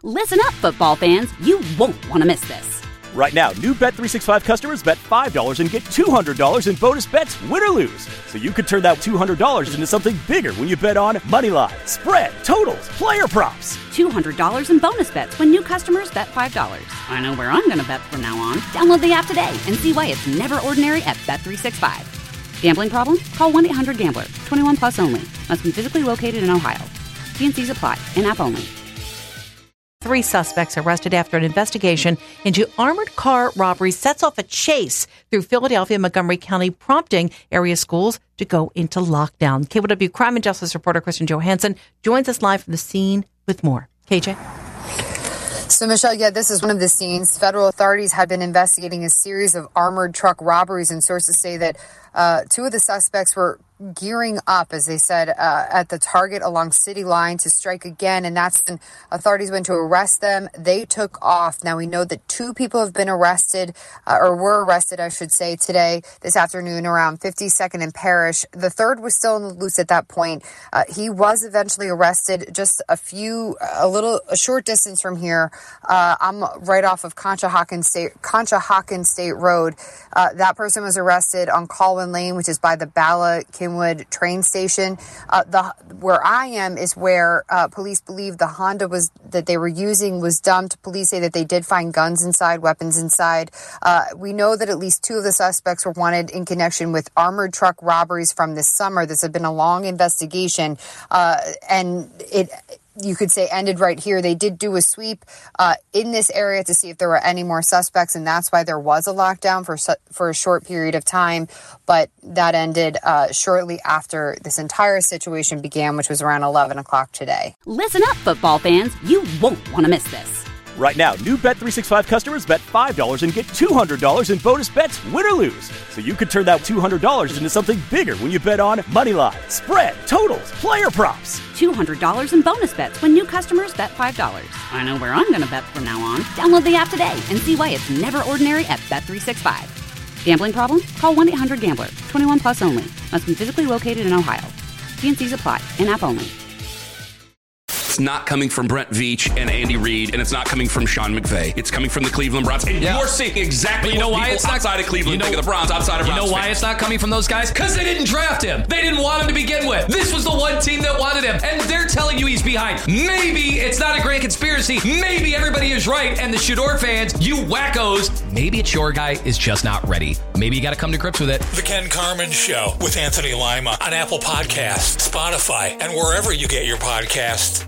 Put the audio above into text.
Listen up, football fans. You won't want to miss this. Right now, new Bet365 customers bet $5 and get $200 in bonus bets, win or lose. So you could turn that $200 into something bigger when you bet on moneyline, spread, totals, player props. $200 in bonus bets when new customers bet $5. I know where I'm going to bet from now on. Download the app today and see why it's never ordinary at Bet365. Gambling problem? Call 1-800-GAMBLER. 21 plus only. Must be physically located in Ohio. T&Cs apply. In-app only. 3 suspects arrested after an investigation into armored car robbery sets off a chase through Philadelphia and Montgomery County, prompting area schools to go into lockdown. KYW crime and justice reporter Kristen Johansson joins us live from the scene with more. KJ? So, Michelle, this is one of the scenes. Federal authorities had been investigating a series of armored truck robberies, and sources say that 2 of the suspects were gearing up, as they said, at the target along city line to strike again, and that's when authorities went to arrest them. They took off. Now, we know that 2 people have been arrested, or were arrested, I should say, today, this afternoon, around 52nd and Parrish. The third was still in the loose at that point. He was eventually arrested just a short distance from here. I'm right off of Conshohocken State Road. That person was arrested on Colwyn Lane, which is by the Bala Kinwood train station. Where I am is where police believe the Honda that they were using was dumped. Police say that they did find guns inside, weapons inside. We know that at least 2 of the suspects were wanted in connection with armored truck robberies from this summer. This had been a long investigation, and it, you could say, ended right here. They did do a sweep in this area to see if there were any more suspects, and that's why there was a lockdown for a short period of time. But that ended shortly after this entire situation began, which was around 11 o'clock today. Listen up, football fans. You won't want to miss this. Right now, new Bet365 customers bet $5 and get $200 in bonus bets, win or lose. So you could turn that $200 into something bigger when you bet on moneyline, spread, totals, player props. $200 in bonus bets when new customers bet $5. I know where I'm going to bet from now on. Download the app today and see why it's never ordinary at Bet365. Gambling problem? Call 1-800-GAMBLER. 21 plus only. Must be physically located in Ohio. T&Cs apply. In-app only. It's not coming from Brent Veach and Andy Reid, and it's not coming from Sean McVay. It's coming from the Cleveland Browns. And you're seeing exactly what people outside of Cleveland think of the Browns, outside of Browns fans. You know why it's not coming from those guys? Because they didn't draft him. They didn't want him to begin with. This was the one team that wanted him, and they're telling you he's behind. Maybe it's not a grand conspiracy. Maybe everybody is right, and the Shador fans, you wackos, maybe it's your guy is just not ready. Maybe you got to come to grips with it. The Ken Carman Show with Anthony Lima on Apple Podcasts, Spotify, and wherever you get your podcasts.